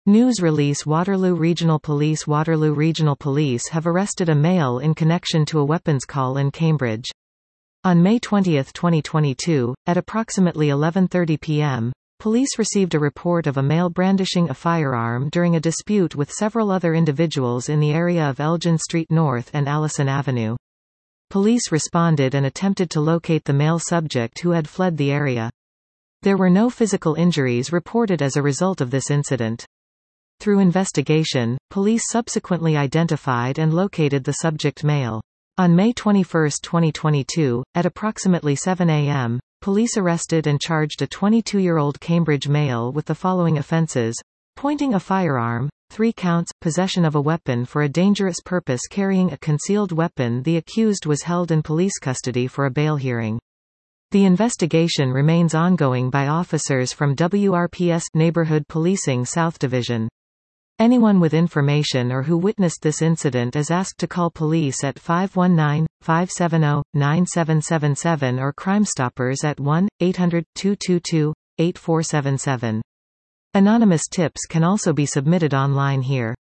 News release Waterloo Regional Police have arrested a male in connection to a weapons call in Cambridge. On May 20, 2022, at approximately 11:30 p.m., police received a report of a male brandishing a firearm during a dispute with several other individuals in the area of Elgin Street North and Allison Avenue. Police responded and attempted to locate the male subject who had fled the area. There were no physical injuries reported as a result of this incident. Through investigation, police subsequently identified and located the subject male. On May 21, 2022, at approximately 7 a.m., police arrested and charged a 22-year-old Cambridge male with the following offences: pointing a firearm, 3 counts, possession of a weapon for a dangerous purpose, carrying a concealed weapon. The accused was held in police custody for a bail hearing. The investigation remains ongoing by officers from WRPS Neighborhood Policing South Division. Anyone with information or who witnessed this incident is asked to call police at 519-570-9777 or Crime Stoppers at 1-800-222-8477. Anonymous tips can also be submitted online here.